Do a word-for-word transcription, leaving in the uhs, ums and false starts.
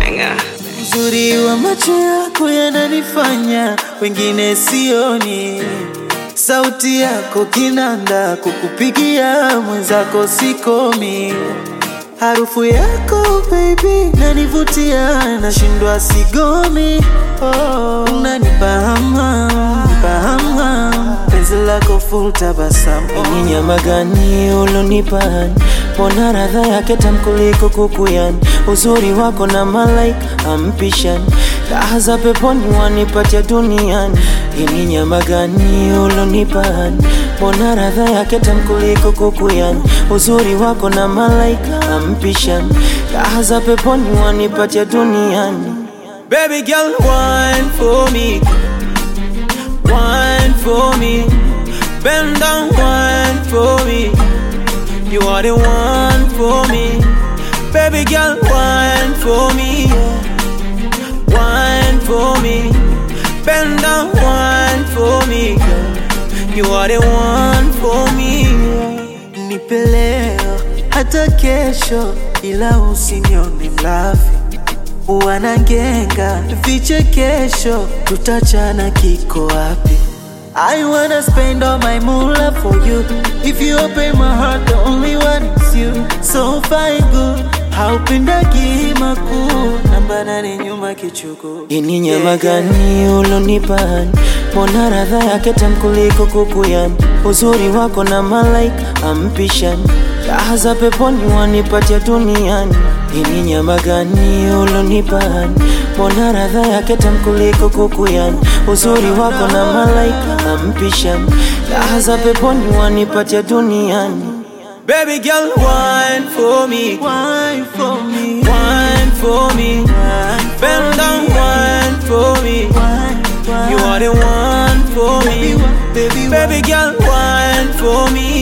banger. Uzuri wa macho yako yananifanya wengine sioni. Sauti yako kinanda kukupigia mwenzako sikomi. Harufu yako baby nanivutia nashindwa sigomi. Oh, unanipahama, nipahama. Penzi lako full tabasamu. Ni nyama gani ulonipa? Mbona radha yake tamu kuliko kuku yani. Uzuri wako na malaika ampishan. Raha za peponi wanipatia duniani. Ni nyama gani ulonipa? Mbona radha yake tamu kuliko kuku yani. Uzuri wako na malaika ampishan. Raha za peponi wanipatia duniani. Baby girl, wine for me, wine for me. Bend down, wine for me. You are the one for me. Baby girl, wine for me, wine for me. Bend down, wine for me. You are the one for me. Nipe leo hata kesho, ila usinione mlafi. Wanangenga vichekesho, tutachana kiko wapi? I wanna spend all my moolah for you. If you open my heart, the only one is you. So fine good, haupendagi makuu. Namba nane nyuma kichuku. Ni nyama gani ulonipa? Mbona radha yake tamu kuliko kuku yani. Uzuri wako na malaika ampishan. Raha za peponi wanipatia duniani. Ni nyama gani ulonipa? Mbona radha yake tamu kuliko kuku yani. Uzuri wako na malaika ampishan. Raha za peponi wanipatia duniani. Baby girl, wine for me, wine for me, wine for me. Bend down, wine for me. You are the one for me. Baby girl, wine for me.